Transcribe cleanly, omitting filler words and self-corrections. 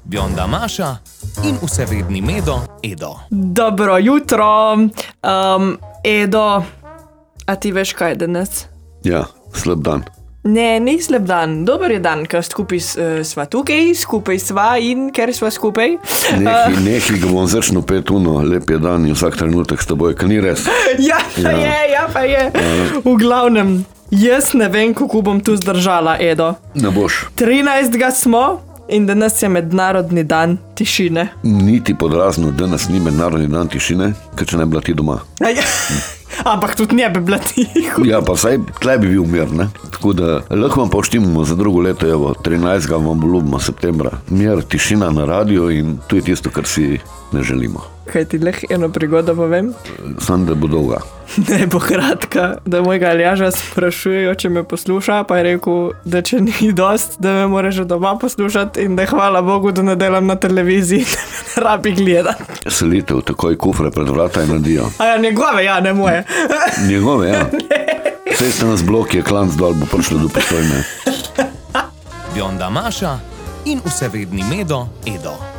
Bionda Maša in vsevedni Medo Edo. Dobro jutro, Edo, a ti veš, kaj je danes? Ja, slab dan. Ne, ni slab dan, dober je dan, ker skupaj sva tukaj, skupaj sva in ker sva skupaj. Nekaj ga bom začel pet uno, lep je dan in vsak trenutek s teboj, kaj ni res. Ja, pa je. V glavnem, jaz ne vem, kako bom tu zdržala, Edo. Ne boš. 13. smo in danes je mednarodni dan tišine. Niti podrazno, danes ni mednarodni dan tišine, ker če ne bila ti doma. Ampak tudi ne bi bila tiho. Ja, pa vsaj tle bi bil mir, ne? Tako da lahko vam pa vštimamo za drugo leto, evo, 13. vam ljubimo septembra. Mir, tišina na radiju in to je tisto, kar si ne želimo. Kaj ti leh eno prigodo povem? Sam, da bo dolga. Ne bo kratka, da mojega Aljaža sprašujejo, če me posluša, pa je rekel, da če ni dost, da me mora že doma poslušati in da hvala Bogu, da ne delam na televiziji, da me ne rabi gledati. Selitev, takoj kufre pred vrata in nadijo. A ja, njegove, ja, ne moje. Njegove, ja. Sej ste nas blok, je klanc dol, bo prišlo do Postojne. Bionda Maša in vsevedni Medo Edo.